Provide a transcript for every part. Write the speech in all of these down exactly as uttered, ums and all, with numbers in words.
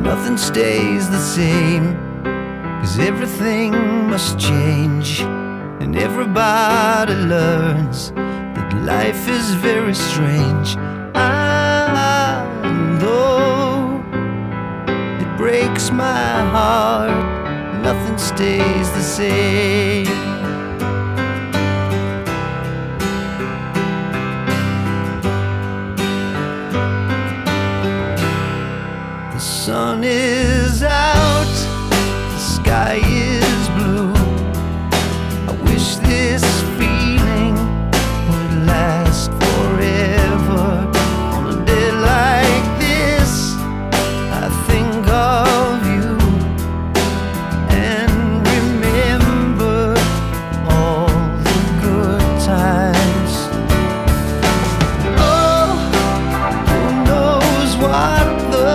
nothing stays the same, 'cause everything must change, and everybody learns that life is very strange. And though it breaks my heart, nothing stays the same. The sun is out, the sky is blue. I wish this feeling would last forever. On a day like this, I think of you and remember all the good times. Oh, who knows what the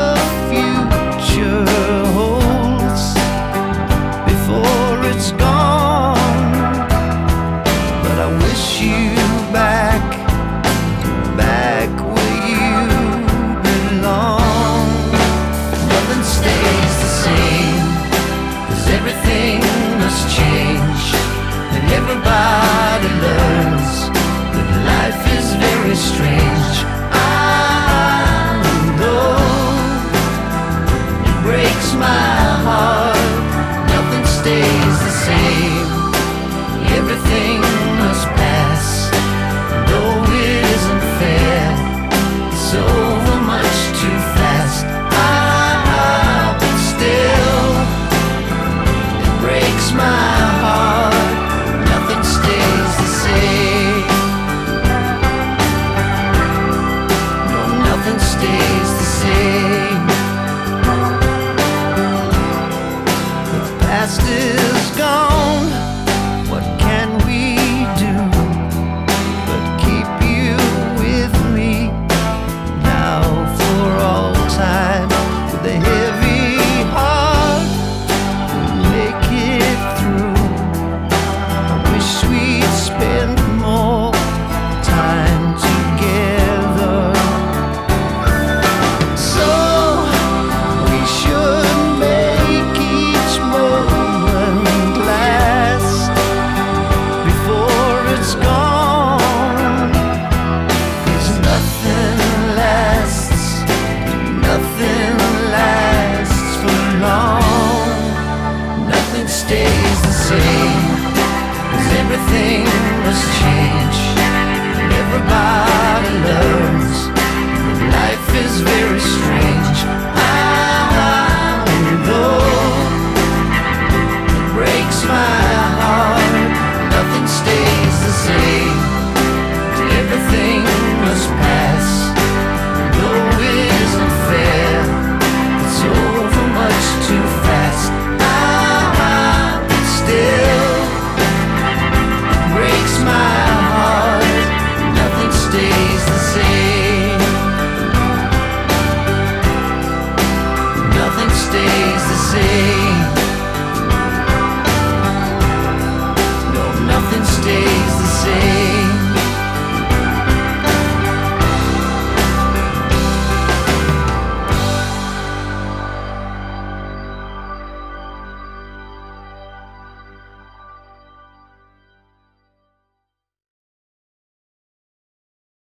holds before it's gone, but I wish you back, back where you belong. Nothing stays the same, 'cause everything must change, and everybody learns that life is very strange. Breaks my heart, nothing stays the same. Everything must pass, though it isn't fair. It's over much too fast. Ah, but still, it breaks my heart, nothing stays the same. No, nothing stays